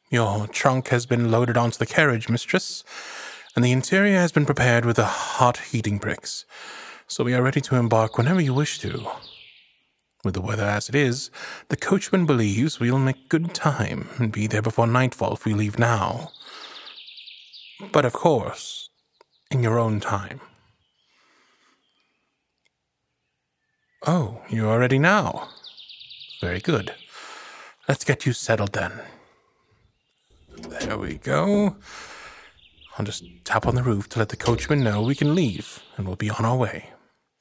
Your trunk has been loaded onto the carriage, mistress, and the interior has been prepared with the hot heating bricks, so we are ready to embark whenever you wish to. With the weather as it is, the coachman believes we'll make good time and be there before nightfall if we leave now. But of course, in your own time. Oh, you are ready now? Very good. Let's get you settled then. There we go. I'll just tap on the roof to let the coachman know we can leave, and we'll be on our way.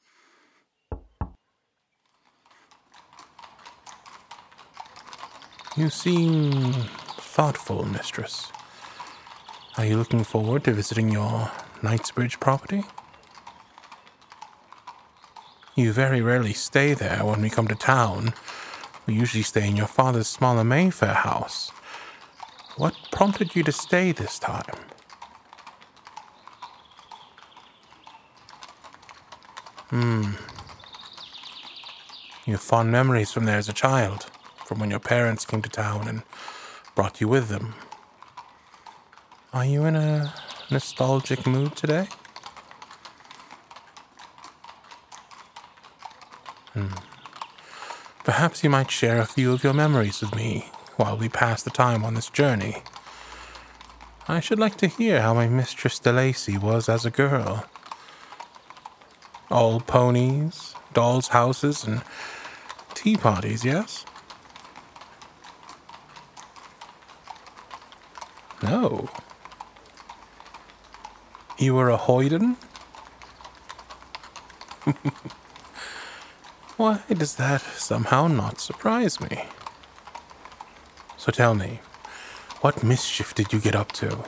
You seem thoughtful, mistress. Are you looking forward to visiting your Knightsbridge property? You very rarely stay there when we come to town. We usually stay in your father's smaller Mayfair house. What prompted you to stay this time? You have fond memories from there as a child, from when your parents came to town and brought you with them. Are you in a nostalgic mood today? Perhaps you might share a few of your memories with me while we pass the time on this journey. I should like to hear how my Mistress de Lacy was as a girl. All ponies, dolls' houses, and tea parties, yes? No. You were a hoyden? Why does that somehow not surprise me? So tell me, what mischief did you get up to?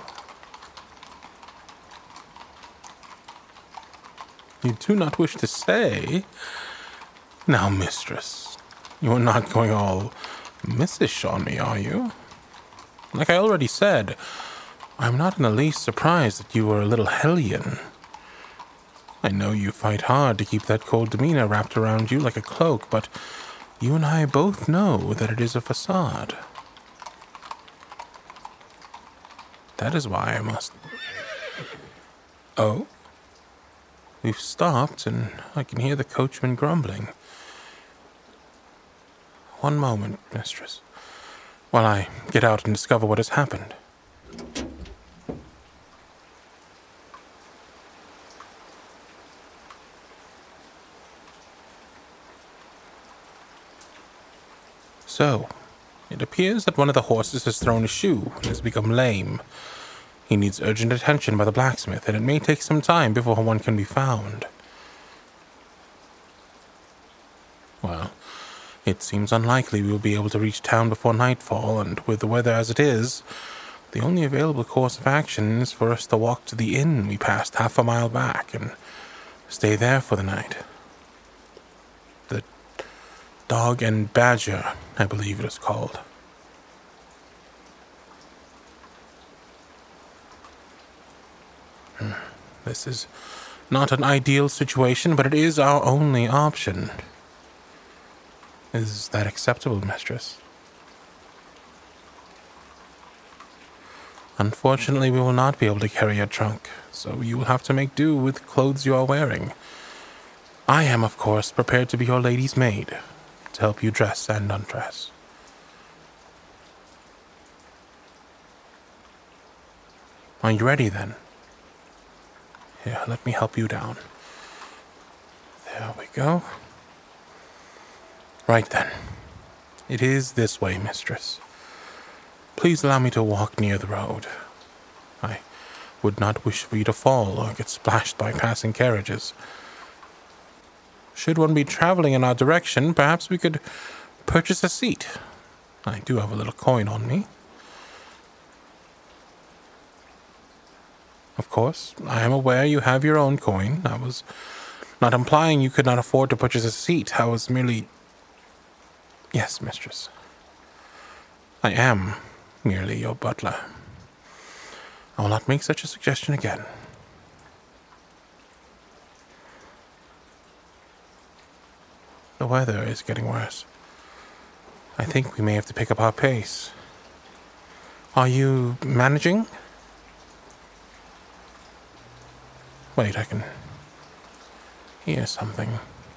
You do not wish to say? Now, mistress, you are not going all missish on me, are you? Like I already said, I'm not in the least surprised that you were a little hellion. I know you fight hard to keep that cold demeanor wrapped around you like a cloak, but you and I both know that it is a facade. That is why I must... Oh? We've stopped, and I can hear the coachman grumbling. One moment, mistress, while I get out and discover what has happened. So, it appears that one of the horses has thrown a shoe and has become lame. He needs urgent attention by the blacksmith, and it may take some time before one can be found. Well, it seems unlikely we will be able to reach town before nightfall, and with the weather as it is, the only available course of action is for us to walk to the inn we passed half a mile back and stay there for the night. The Dog and Badger, I believe it is called. This is not an ideal situation, but it is our only option. Is that acceptable, mistress? Unfortunately, we will not be able to carry your trunk, so you will have to make do with clothes you are wearing. I am, of course, prepared to be your lady's maid, to help you dress and undress. Are you ready, then? Here, let me help you down. There we go. Right then. It is this way, mistress. Please allow me to walk near the road. I would not wish for you to fall or get splashed by passing carriages. Should one be traveling in our direction, perhaps we could purchase a seat. I do have a little coin on me. Of course, I am aware you have your own coin. I was not implying you could not afford to purchase a seat. I was merely... Yes, mistress. I am merely your butler. I will not make such a suggestion again. The weather is getting worse. I think we may have to pick up our pace. Are you managing? Wait, I can hear something.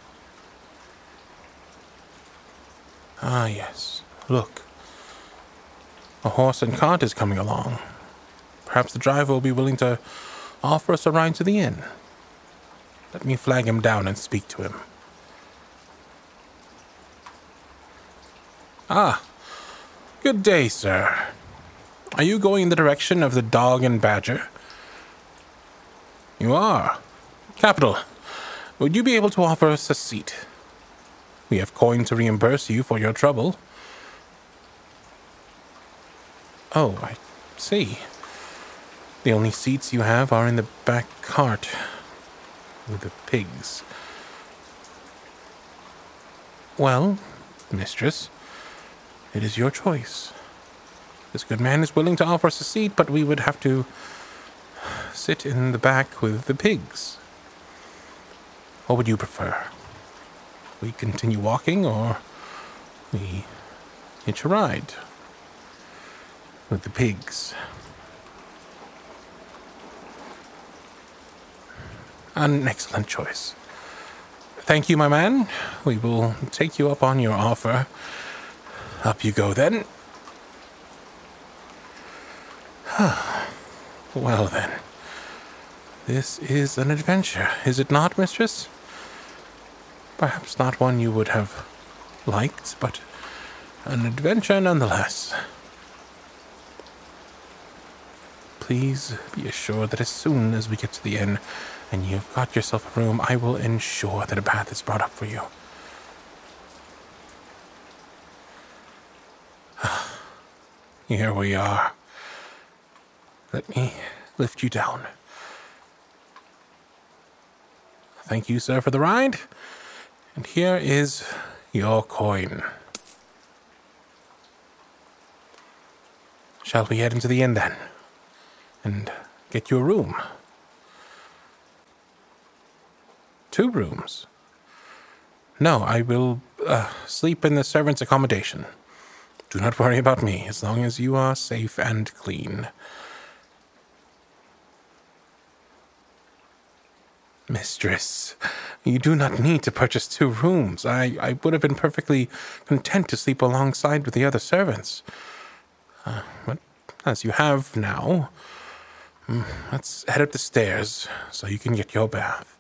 Ah, yes. Look. A horse and cart is coming along. Perhaps the driver will be willing to offer us a ride to the inn. Let me flag him down and speak to him. Ah, good day, sir. Are you going in the direction of the Dog and Badger? You are. Capital. Would you be able to offer us a seat? We have coin to reimburse you for your trouble. Oh, I see. The only seats you have are in the back cart with the pigs. Well, mistress, it is your choice. This good man is willing to offer us a seat, but we would have to sit in the back with the pigs. What would you prefer? We continue walking, or we hitch a ride with the pigs? An excellent choice. Thank you, my man. We will take you up on your offer. Up you go, then. Well, then. This is an adventure, is it not, mistress? Perhaps not one you would have liked, but an adventure nonetheless. Please be assured that as soon as we get to the inn and you've got yourself a room, I will ensure that a bath is brought up for you. Here we are. Let me lift you down. Thank you, sir, for the ride. And here is your coin. Shall we head into the inn, then? And get you a room? 2 rooms? No, I will sleep in the servant's accommodation. Do not worry about me, as long as you are safe and clean. Mistress, you do not need to purchase 2 rooms. I would have been perfectly content to sleep alongside with the other servants. But as you have now, let's head up the stairs so you can get your bath.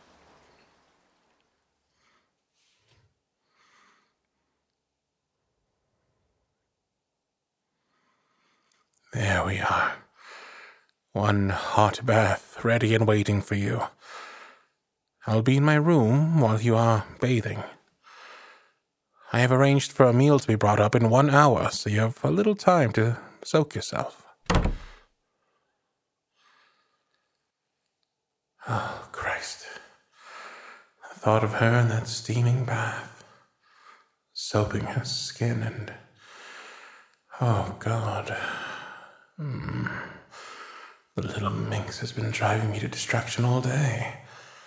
There we are. One hot bath ready and waiting for you. I'll be in my room while you are bathing. I have arranged for a meal to be brought up in 1 hour, so you have a little time to soak yourself. Oh, Christ. The thought of her in that steaming bath, soaping her skin and... Oh, God. The little minx has been driving me to distraction all day.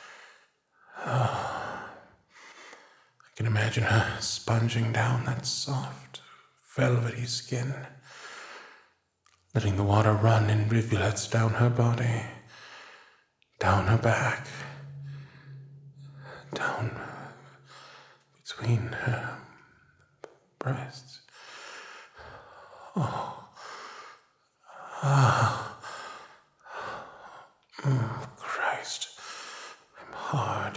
I can imagine her sponging down that soft, velvety skin, letting the water run in rivulets down her body, down her back, down between her breasts. Christ, I'm hard.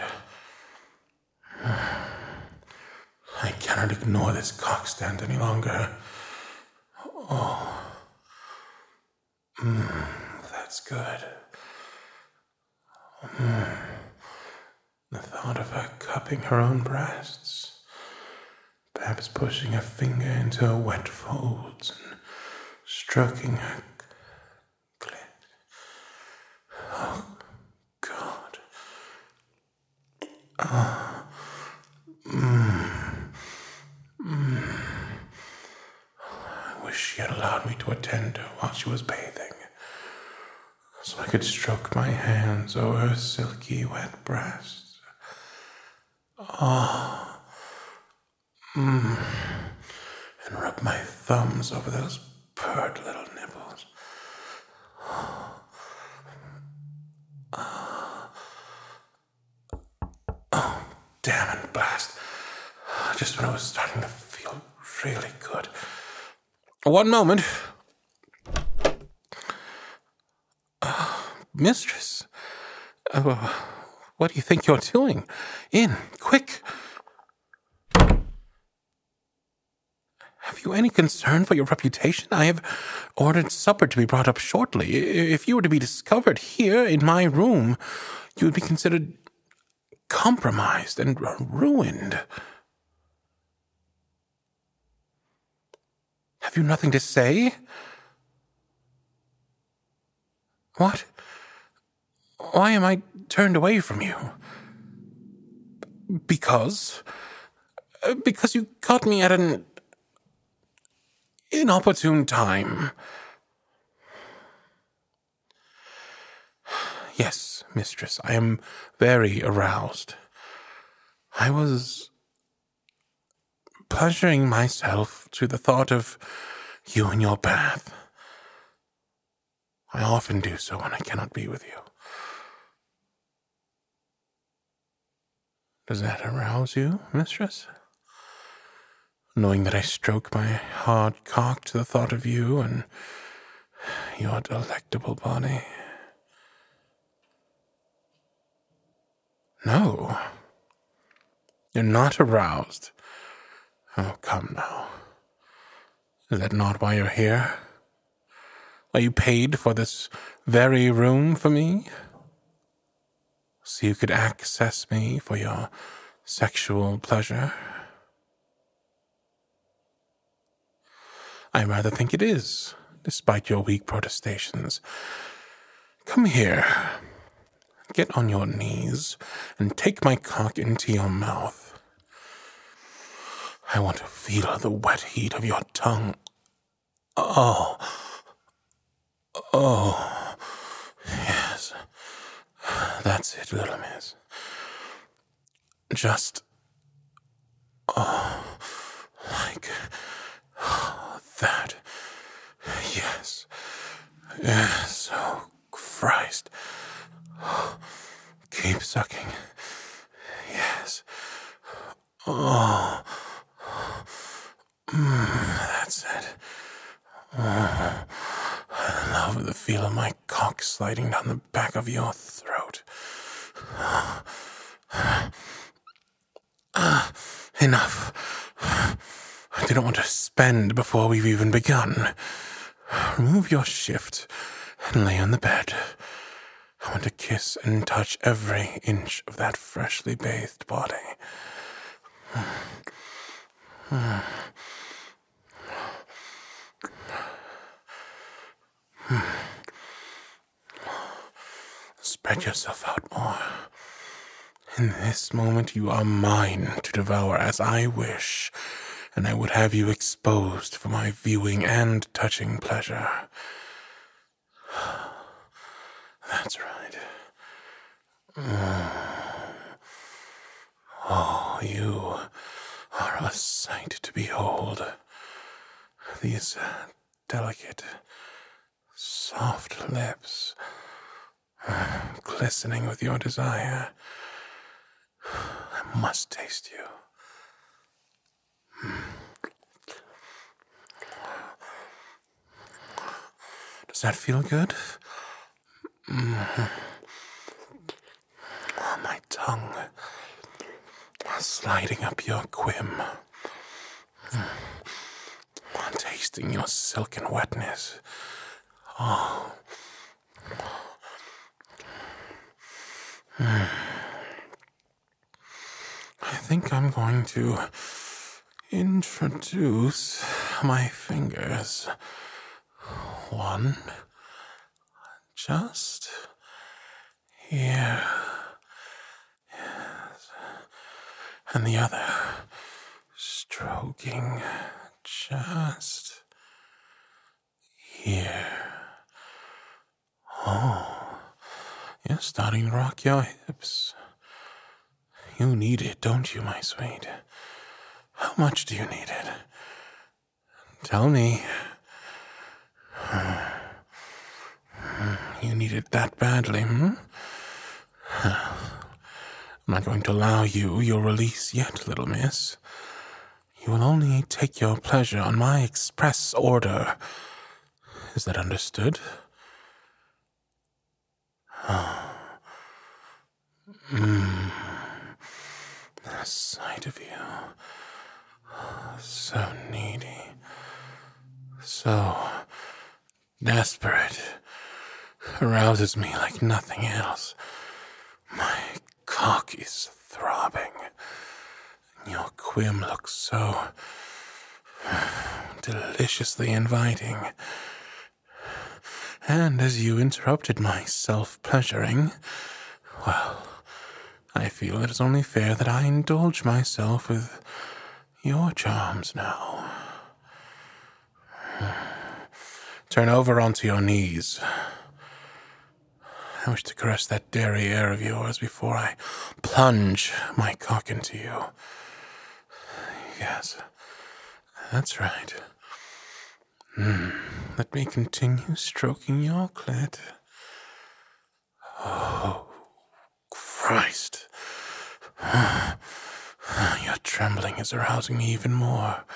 I cannot ignore this cockstand any longer. That's good. The thought of her cupping her own breasts, perhaps pushing a finger into her wet folds and stroking her clit. Oh, God. I wish she had allowed me to attend her while she was bathing, so I could stroke my hands over her silky, wet breasts. And rub my thumbs over those pert little nipples. damn and blast. Just when I was starting to feel really good. One moment. Mistress, what do you think you're doing? In, quick. Have you any concern for your reputation? I have ordered supper to be brought up shortly. If you were to be discovered here in my room, you would be considered compromised and ruined. Have you nothing to say? What? Why am I turned away from you? Because you caught me at an inopportune time. Yes, mistress, I am very aroused. I was pleasuring myself to the thought of you in your bath. I often do so when I cannot be with you. Does that arouse you, mistress? Knowing that I stroke my hard cock to the thought of you and your delectable body. No. You're not aroused. Oh, come now. Is that not why you're here? Are you paid for this very room for me? So you could access me for your sexual pleasure? I rather think it is, despite your weak protestations. Come here. Get on your knees and take my cock into your mouth. I want to feel the wet heat of your tongue. Oh, yes. That's it, little miss. Just, like that. Yes. Yes, oh, Christ. Keep sucking. Yes. Oh. That's it. Oh. I love the feel of my cock sliding down the back of your throat. Enough. I do not want to spend before we've even begun. Remove your shift and lay on the bed. I want to kiss and touch every inch of that freshly bathed body. Spread yourself out more. In this moment you are mine to devour as I wish, and I would have you exposed for my viewing and touching pleasure. That's right. Oh, you are a sight to behold. These delicate, soft lips, glistening with your desire. I must taste you. Does that feel good? Oh, my tongue sliding up your quim, tasting your silken wetness. Oh. I think I'm going to introduce my fingers. One, just here. Yes. And the other, stroking just here. Oh, you're starting to rock your hips. You need it, don't you, my sweet? How much do you need it? Tell me. You need it that badly, hmm? I'm not going to allow you your release yet, little miss. You will only take your pleasure on my express order. Is that understood? The sight of you, so needy, so desperate, arouses me like nothing else. My cock is throbbing. Your quim looks so deliciously inviting. And as you interrupted my self-pleasuring, well, I feel it is only fair that I indulge myself with your charms now. Turn over onto your knees. I wish to caress that derriere of yours before I plunge my cock into you. Yes, that's right. Let me continue stroking your clit. Oh, Christ. Your trembling is arousing me even more.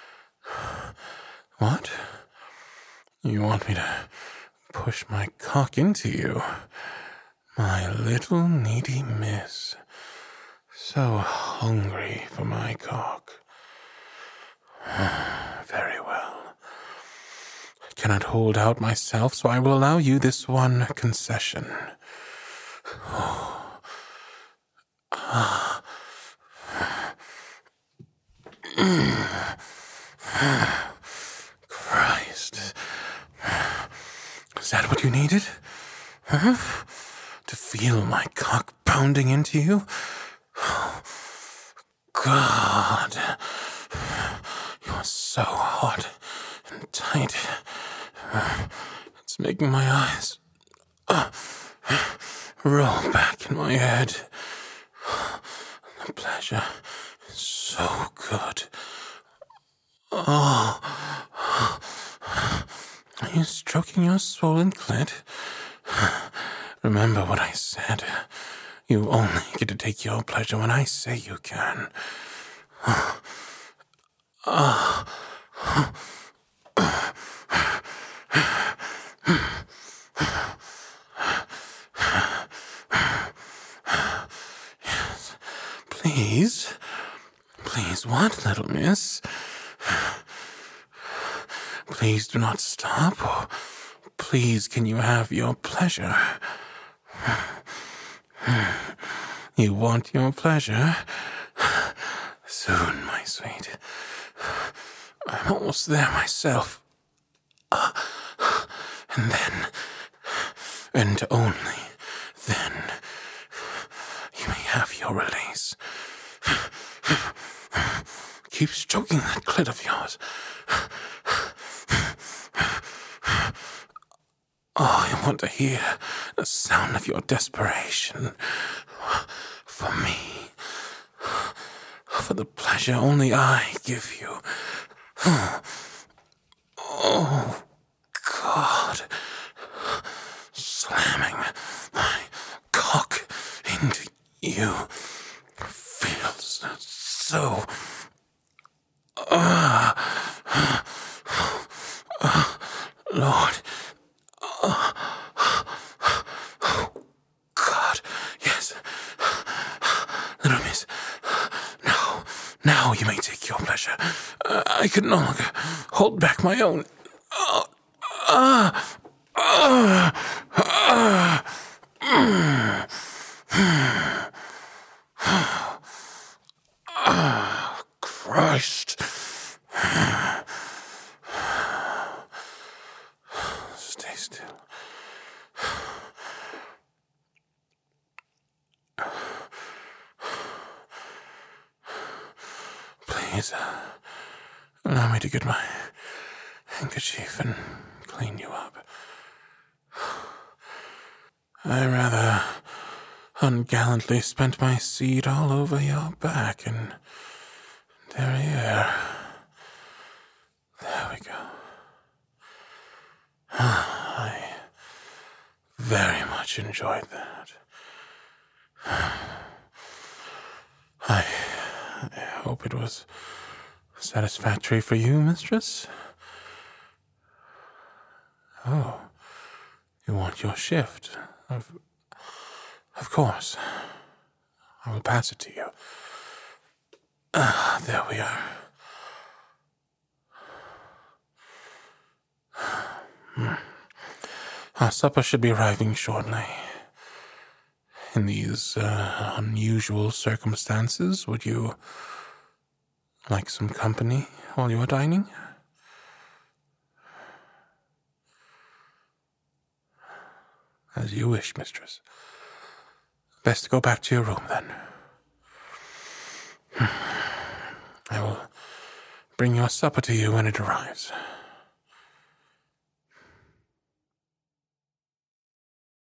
What? You want me to push my cock into you? My little needy miss. So hungry for my cock. Very well. I cannot hold out myself, so I will allow you this one concession. Christ. Is that what you needed? Huh? To feel my cock pounding into you? God. You are so hot and tight. It's making my eyes roll back in my head. The pleasure is so good. Oh. Are you stroking your swollen clit? Remember what I said. You only get to take your pleasure when I say you can. Yes. Please? Please, what, little miss? Please do not stop. Please, can you have your pleasure? You want your pleasure? Soon, my sweet. I'm almost there myself. And then, and only then, you may have your release. Keep stroking that clit of yours. Oh, I want to hear the sound of your desperation. For me. For the pleasure only I give you. Oh, God. Slamming my cock into you feels so... Lord... God, yes. Little miss, now you may take your pleasure. I can no longer hold back my own. Christ. Stay still. Please, allow me to get my handkerchief and clean you up. I rather ungallantly spent my seed all over your back and derriere. There we go. I very much enjoyed that. it was satisfactory for you, mistress? Oh, you want your shift? Of course. I will pass it to you. There we are. Our supper should be arriving shortly. In these unusual circumstances, would you like some company while you are dining? As you wish, mistress. Best to go back to your room, then. I will bring your supper to you when it arrives.